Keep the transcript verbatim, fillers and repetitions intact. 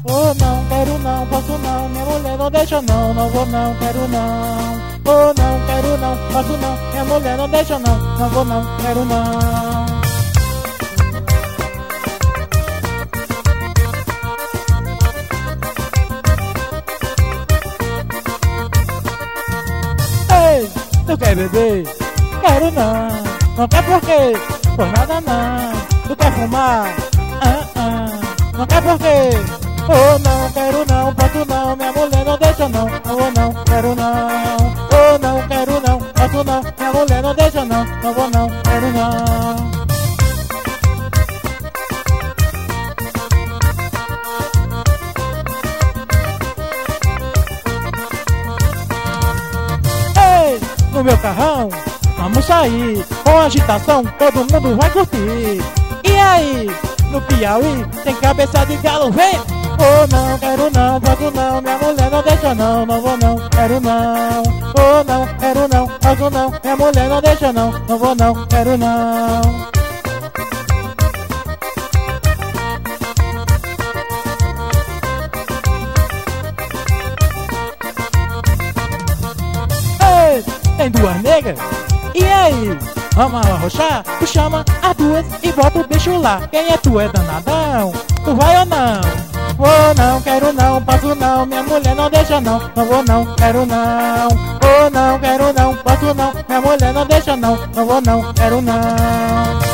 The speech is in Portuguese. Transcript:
Oh não, quero não, posso não, minha mulher não deixa não, não vou não, quero não. Oh não, quero não, posso não, minha mulher não deixa não, não vou não, quero não. Ei, tu quer beber? Quero não, não quer por quê? Por nada não. Tu quer fumar? Ah, ah, não quer por quê? Oh não, quero não, posso não, minha mulher não deixa não, não vou não, quero não. Oh não, quero não, posso não, minha mulher não deixa não, não vou não, quero não. Ei, no meu carrão, vamos sair, com agitação todo mundo vai curtir. E aí, no Piauí, tem cabeça de galo, vem! Oh não, quero não, posso não, minha mulher não deixa não, não vou não, quero não. Oh não, quero não, posso não, minha mulher não deixa não, não vou não, quero não. Ei, tem duas negras? E aí? Vamos arrochar? Tu chama as duas e bota o bicho lá. Quem é tu? É danadão? Tu vai ou não? Oh não, quero não, posso não, minha mulher não deixa não, não vou não, quero não. Oh não, quero não, posso não, minha mulher não deixa não, não vou não, quero não.